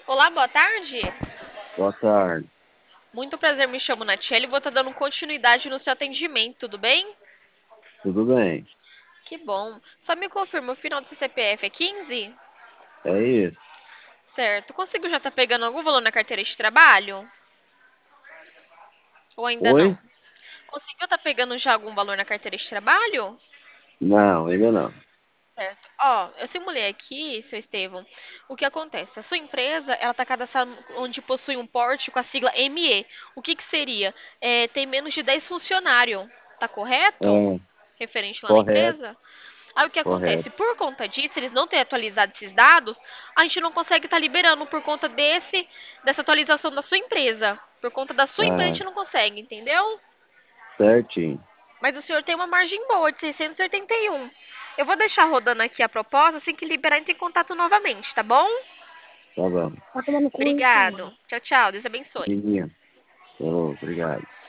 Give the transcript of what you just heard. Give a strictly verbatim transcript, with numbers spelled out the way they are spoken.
Olá, boa tarde. Boa tarde. Muito prazer, me chamo Natiele e vou estar dando continuidade no seu atendimento, tudo bem? Tudo bem? Que bom. Só me confirma, o final do seu C P F é quinze? É isso. Certo. Conseguiu já estar pegando algum valor na carteira de trabalho? Ou ainda não? Oi? Conseguiu estar pegando já algum valor na carteira de trabalho? Não, ainda não. Certo. Ó, eu simulei aqui, seu Estevão, o que acontece? A sua empresa, ela está cadastrada onde possui um porte com a sigla M E. O que que seria? É, tem menos de dez funcionários, tá correto? É, Referente lá na correto, empresa? Aí o que correto. acontece? Por conta disso, eles não têm atualizado esses dados, a gente não consegue estar liberando por conta desse, dessa atualização da sua empresa. Por conta da sua empresa, a Ah, gente não consegue, entendeu? certinho. Mas o senhor tem uma margem boa de seiscentos e oitenta e um. Eu vou deixar rodando aqui a proposta, assim que liberar, entre em contato novamente, tá bom? Tá bom. Obrigado. Tchau, tchau. Deus abençoe. Menino, ô, obrigado.